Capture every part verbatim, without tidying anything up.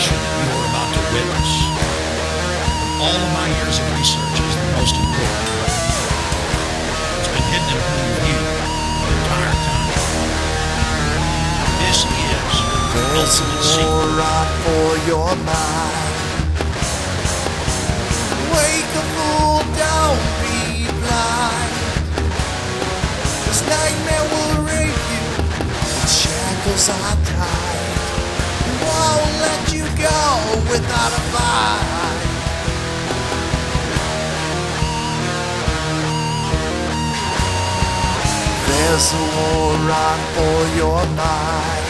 information you are about to witness. All of my years of research is the most important. It's been hidden in plain view the entire time. This is the ultimate secret. Right for your mind. Wake a fool, don't be blind. This nightmare will rape you. Its shackles are tight. It won't let you go without a fight. There's a war on for your mind.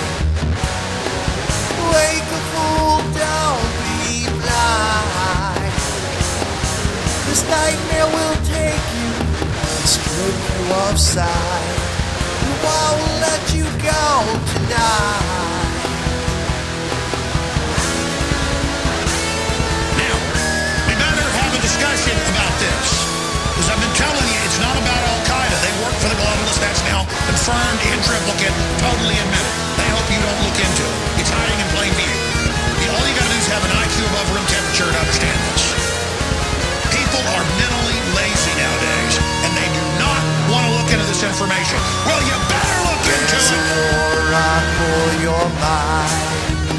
Wake a fool, don't be blind. This nightmare will take you and strip you of sight. It won't let you go tonight. Now, we better have a discussion about this. Because I've been telling you, it's not about Al-Qaeda. They work for the globalists. That's now confirmed in triplicate, totally admitted. They hope you don't look into it. It's hiding in plain view. All you got to do is have an I Q above room temperature to understand this. People are mentally lazy nowadays, and they do not want to look into this information. Well, you better look into There's it. a war on for your mind.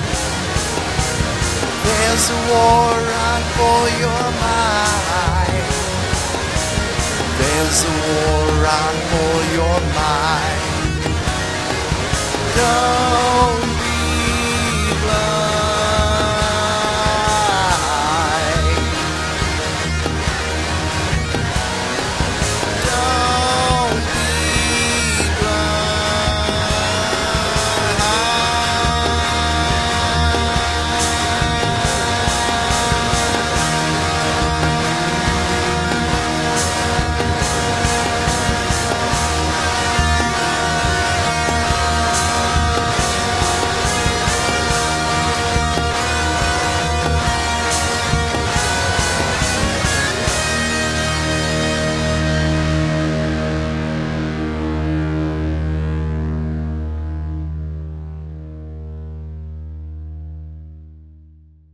There's a war on for your mind. There's a war on for your mind. Don't